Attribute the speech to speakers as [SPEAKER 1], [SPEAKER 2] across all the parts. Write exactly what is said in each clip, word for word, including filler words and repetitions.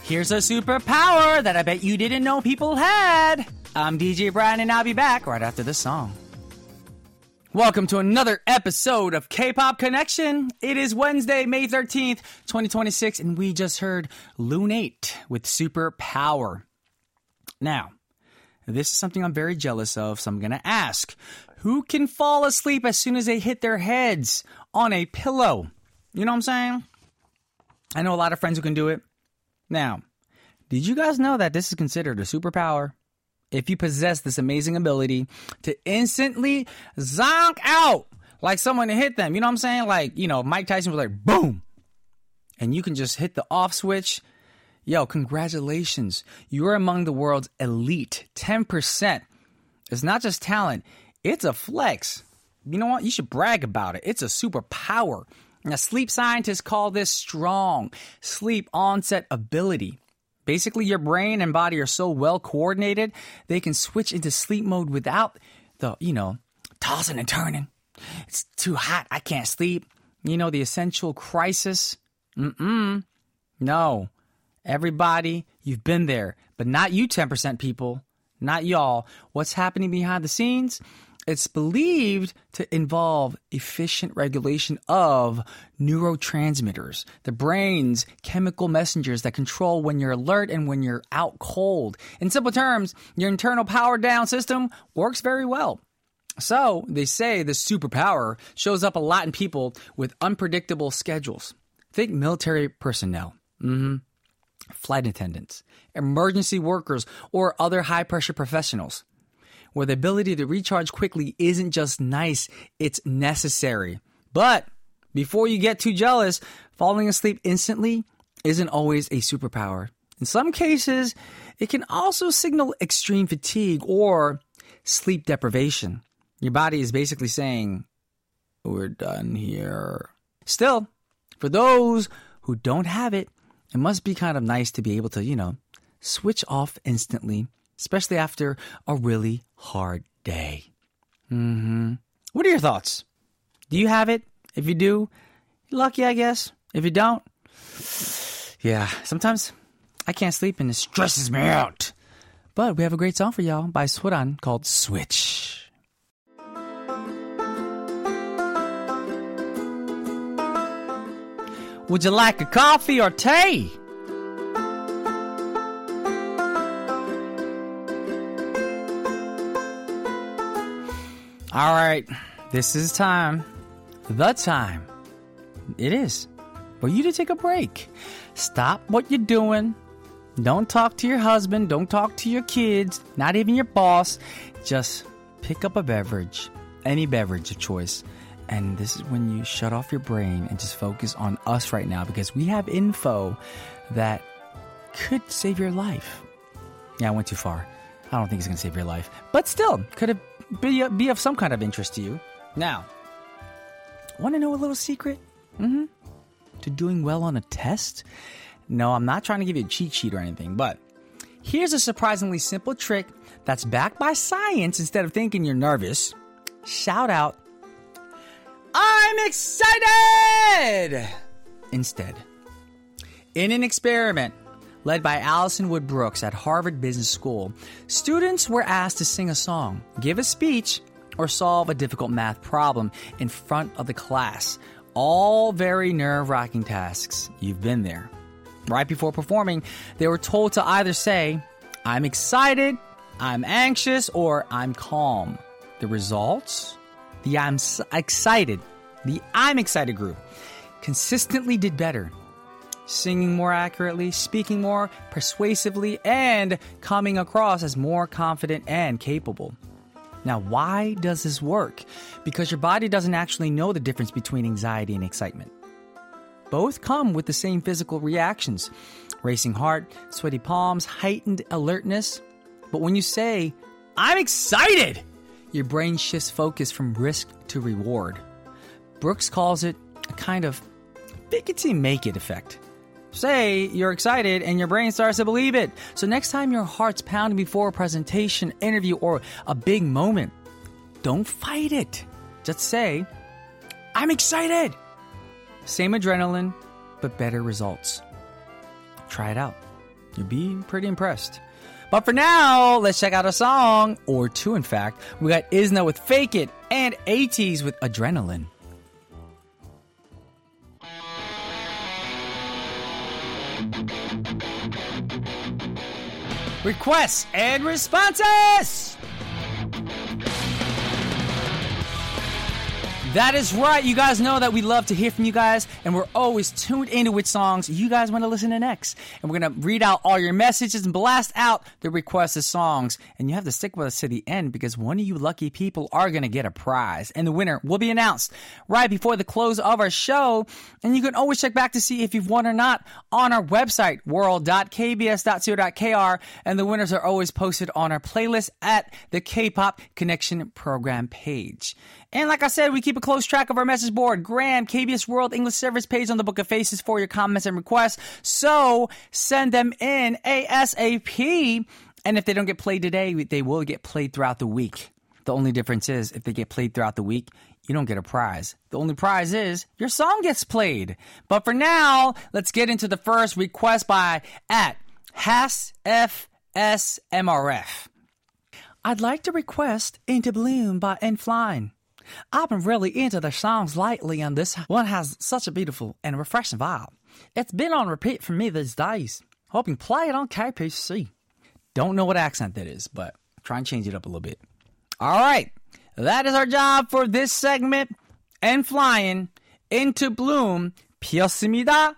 [SPEAKER 1] Here's a superpower that I bet you didn't know people had. I'm D J Brian, and I'll be back right after this song. Welcome to another episode of K-Pop Connection. It is Wednesday, May thirteenth, twenty twenty-six, and we just heard Lunate with Superpower. Now, this is something I'm very jealous of, so I'm going to ask, who can fall asleep as soon as they hit their heads on a pillow? You know what I'm saying? I know a lot of friends who can do it. Now, did you guys know that this is considered a superpower? If you possess this amazing ability to instantly zonk out like someone hit them. You know what I'm saying? Like, you know, Mike Tyson was like, boom. And you can just hit the off switch. Yo, congratulations. You're among the world's elite ten percent. It's not just talent. It's a flex. You know what? You should brag about it. It's a superpower. Now, sleep scientists call this strong sleep onset ability. Basically, your brain and body are so well coordinated, they can switch into sleep mode without the, you know, tossing and turning. It's too hot. I can't sleep. You know, the essential crisis. Mm-mm. No. Everybody, you've been there, but not you ten percent people. Not y'all. What's happening behind the scenes? It's believed to involve efficient regulation of neurotransmitters, the brain's chemical messengers that control when you're alert and when you're out cold. In simple terms, your internal power down system works very well. So they say the superpower shows up a lot in people with unpredictable schedules. Think military personnel, mm-hmm. flight attendants, emergency workers, or other high-pressure professionals, where the ability to recharge quickly isn't just nice, it's necessary. But before you get too jealous, falling asleep instantly isn't always a superpower. In some cases, it can also signal extreme fatigue or sleep deprivation. Your body is basically saying, we're done here. Still, for those who don't have it, it must be kind of nice to be able to, you know, switch off instantly, especially after a really hard day. Mm-hmm. What are your thoughts? Do you have it? If you do, you're lucky, I guess. If you don't, yeah, sometimes I can't sleep and it stresses me out. But we have a great song for y'all by Sweetan called Switch. Would you like a coffee or tea? All right, this is time, the time, it is, for you to take a break. Stop what you're doing. Don't talk to your husband. Don't talk to your kids, not even your boss. Just pick up a beverage, any beverage of choice. And this is when you shut off your brain and just focus on us right now, because we have info that could save your life. Yeah, I went too far. I don't think it's going to save your life, but still, could have Be, be of some kind of interest to you. Now, want to know a little secret? Mm-hmm. To doing well on a test? No, I'm not trying to give you a cheat sheet or anything, but here's a surprisingly simple trick that's backed by science instead of thinking you're nervous. Shout out, I'm excited! Instead. In an experiment led by Allison Wood Brooks at Harvard Business School, students were asked to sing a song, give a speech, or solve a difficult math problem in front of the class. All very nerve-wracking tasks. You've been there. Right before performing, they were told to either say, I'm excited, I'm anxious, or I'm calm. The results? The I'm excited, the I'm excited group consistently did better. Singing more accurately, speaking more persuasively, and coming across as more confident and capable. Now, why does this work? Because your body doesn't actually know the difference between anxiety and excitement. Both come with the same physical reactions. Racing heart, sweaty palms, heightened alertness. But when you say, I'm excited, your brain shifts focus from risk to reward. Brooks calls it a kind of fake it till you make it effect. Say you're excited and your brain starts to believe it. So next time your heart's pounding before a presentation, interview, or a big moment, don't fight it. Just say, I'm excited. Same adrenaline, but better results. Try it out. You'll be pretty impressed. But for now, let's check out a song, or two in fact. We got Isna with Fake It and ATEEZ with Adrenaline. Requests and responses! That is right. You guys know that we love to hear from you guys, and we're always tuned into which songs you guys want to listen to next. And we're going to read out all your messages and blast out the requested songs. And you have to stick with us to the end because one of you lucky people are going to get a prize. And the winner will be announced right before the close of our show. And you can always check back to see if you've won or not on our website, world dot k b s dot co dot k r. And the winners are always posted on our playlist at the K-Pop Connection program page. And like I said, we keep a close track of our message board. Graham, K B S World English Service page on the Book of Faces for your comments and requests. So send them in ASAP. And if they don't get played today, they will get played throughout the week. The only difference is if they get played throughout the week, you don't get a prize. The only prize is your song gets played. But for now, let's get into the first request by at Has F S M R F. I'd like to request Into Bloom by N-Flying. I've been really into their songs lately, and this one has such a beautiful and refreshing vibe. It's been on repeat for me these days. Hoping play it on K P C. Don't know what accent that is, but try and change it up a little bit. All right, that is our job for this segment. N-Flying, Into Bloom, 피었습니다.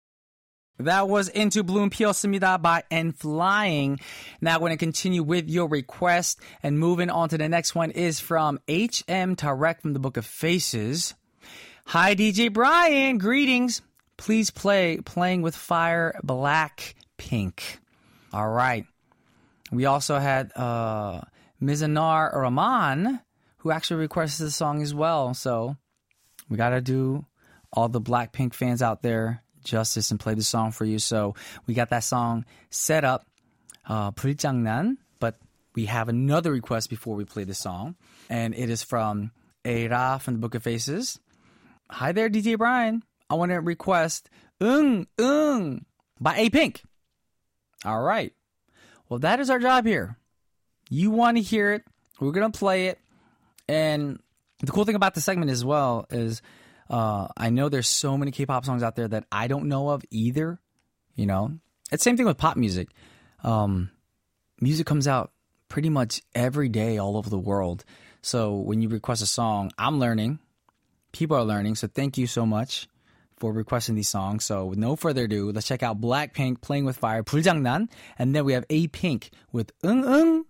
[SPEAKER 1] That was Into Bloom, 피었습니다 by N-Flying. Now, we're going to continue with your request. And moving on to the next one is from H M Tarek from the Book of Faces. Hi, D J Brian. Greetings. Please play Playing with Fire, Blackpink. All right. We also had uh, Mizanar Rahman, who actually requested the song as well. So we got to do all the Blackpink fans out there justice and play the song for you. So we got that song set up, uh, 불장난, but we have another request before we play the song, and it is from Eira from the Book of Faces. Hi there, D J Brian. I want to request 응, 응 by A-Pink. All right. Well, that is our job here. You want to hear it. We're going to play it. And the cool thing about the segment as well is Uh, I know there's so many K-pop songs out there that I don't know of either. You know, it's the same thing with pop music. Um, music comes out pretty much every day all over the world. So when you request a song, I'm learning. People are learning. So thank you so much for requesting these songs. So with no further ado, let's check out Blackpink, Playing with Fire, 불장난. And then we have A-Pink with 응, 응.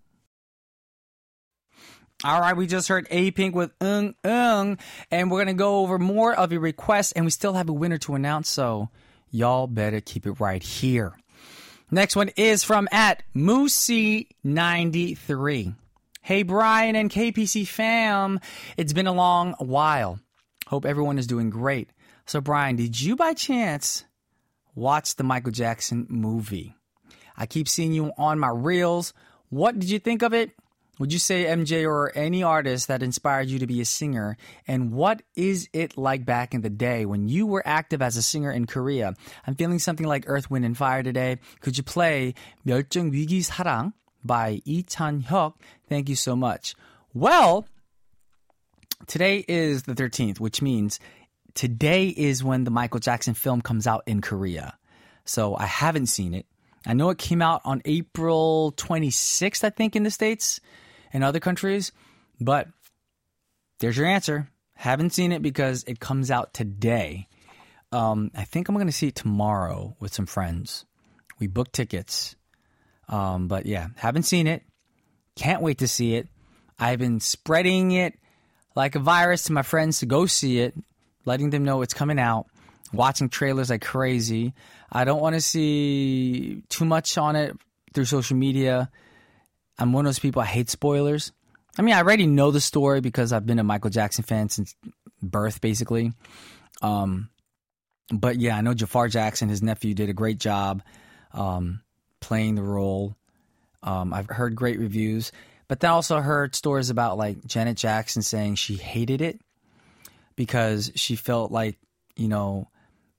[SPEAKER 1] All right, we just heard A-Pink with 응, 응. And we're going to go over more of your requests. And we still have a winner to announce. So y'all better keep it right here. Next one is from at Moosey ninety-three. Hey, Brian and K P C fam. It's been a long while. Hope everyone is doing great. So, Brian, did you by chance watch the Michael Jackson movie? I keep seeing you on my reels. What did you think of it? Would you say M J or any artist that inspired you to be a singer? And what is it like back in the day when you were active as a singer in Korea? I'm feeling something like Earth, Wind, and Fire today. Could you play 멸종 위기 사랑 by Lee Chan-hyuk? Thank you so much. Well, today is the thirteenth, which means today is when the Michael Jackson film comes out in Korea. So I haven't seen it. I know it came out on April twenty-sixth, I think, in the States and other countries. But there's your answer. Haven't seen it because it comes out today. Um, I think I'm going to see it tomorrow with some friends. We booked tickets. Um, but yeah, haven't seen it. Can't wait to see it. I've been spreading it like a virus to my friends to go see it, letting them know it's coming out, watching trailers like crazy. I don't want to see too much on it through social media. I'm one of those people, I hate spoilers. I mean, I already know the story because I've been a Michael Jackson fan since birth, basically. Um, but yeah, I know Jafar Jackson, his nephew, did a great job um, playing the role. Um, I've heard great reviews. But then I also heard stories about like Janet Jackson saying she hated it because she felt like, you know,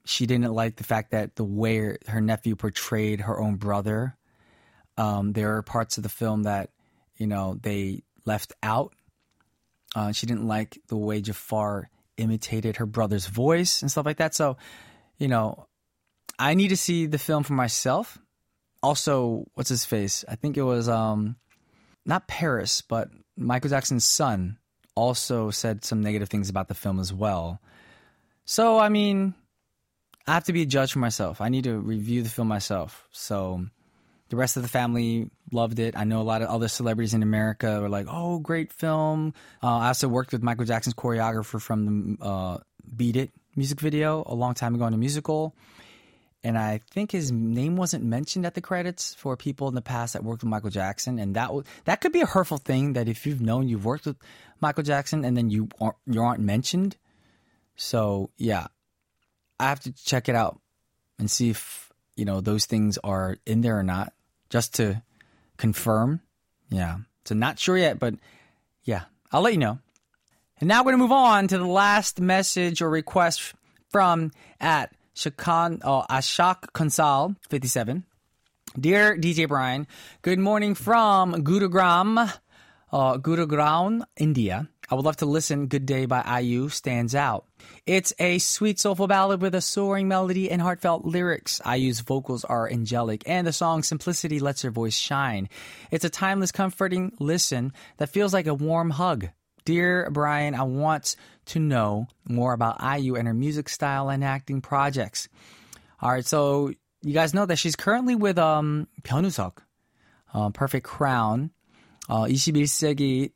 [SPEAKER 1] she didn't like the fact that the way her nephew portrayed her own brother. Um, there are parts of the film that, you know, they left out. Uh, she didn't like the way Jafar imitated her brother's voice and stuff like that. So, you know, I need to see the film for myself. Also, what's his face? I think it was um, not Paris, but Michael Jackson's son also said some negative things about the film as well. So, I mean, I have to be a judge for myself. I need to review the film myself. So the rest of the family loved it. I know a lot of other celebrities in America were like, oh, great film. Uh, I also worked with Michael Jackson's choreographer from the uh, Beat It music video a long time ago in a musical. And I think his name wasn't mentioned at the credits for people in the past that worked with Michael Jackson. And that w- that could be a hurtful thing, that if you've known you've worked with Michael Jackson and then you aren't, you aren't mentioned. So, yeah, I have to check it out and see if, you know, those things are in there or not, just to confirm. Yeah. So not sure yet, but yeah, I'll let you know. And now we're going to move on to the last message or request from at Shakan, oh, Ashak Konsal fifty-seven. Dear D J Brian, good morning from Gurugram, uh, Gurugram, India. I would love to listen. Good Day by I U stands out. It's a sweet, soulful ballad with a soaring melody and heartfelt lyrics. I U's vocals are angelic, and the song's simplicity lets her voice shine. It's a timeless, comforting listen that feels like a warm hug. Dear Brian, I want to know more about I U and her music style and acting projects. All right, so you guys know that she's currently with um 변우석, uh, Perfect Crown, uh, 이십일 세기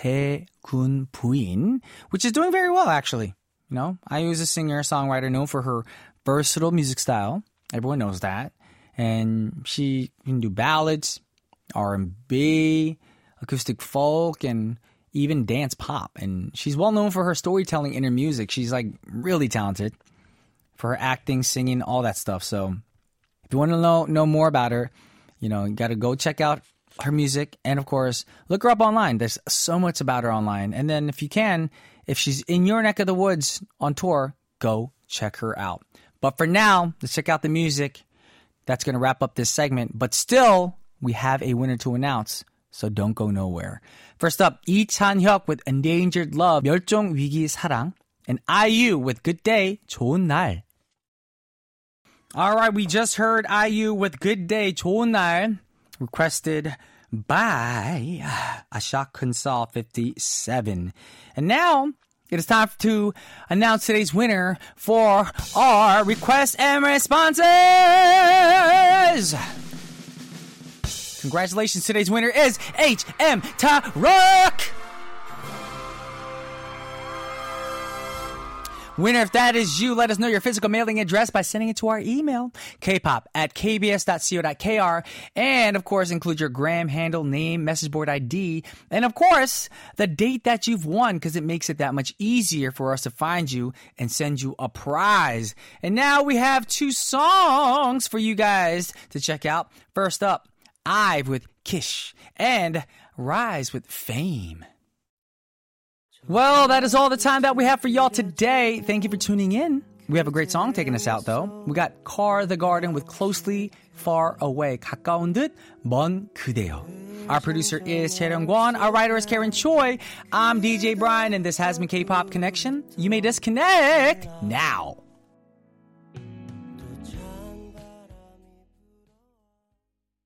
[SPEAKER 1] 대군 부인, which is doing very well, actually. You know, I U is a singer, songwriter known for her versatile music style. Everyone knows that. And she can do ballads, R and B, acoustic folk, and even dance pop. And she's well known for her storytelling in her music. She's like really talented for her acting, singing, all that stuff. So if you want to know, know more about her, you know, you got to go check out her music. And of course, look her up online. There's so much about her online. And then if you can, if she's in your neck of the woods on tour, go check her out. But for now, let's check out the music. That's going to wrap up this segment. But still, we have a winner to announce. So don't go nowhere. First up, 이찬혁 with Endangered Love, 멸종 위기 사랑, and I U with Good Day, 좋은 날. All right, we just heard I U with Good Day, 좋은 날, requested by Ashak Konsal fifty-seven. And now it is time to announce today's winner for our requests and responses. Congratulations, today's winner is H M Tarek. Winner, if that is you, let us know your physical mailing address by sending it to our email, kpop at kbs.co.kr, and of course include your gram handle, name, message board I D, and of course the date that you've won, because it makes it that much easier for us to find you and send you a prize. And now we have two songs for you guys to check out. First up, Ive with Kish and Rise with Fame. Well, that is all the time that we have for y'all today. Thank you for tuning in. We have a great song taking us out, though. We got Car the Garden with Closely Far Away, 가까운 듯 먼 그대여. Our producer is Chae-Ryung Kwon. Our writer is Karen Choi. I'm D J Brian, and this has been K-Pop Connection. You may disconnect now.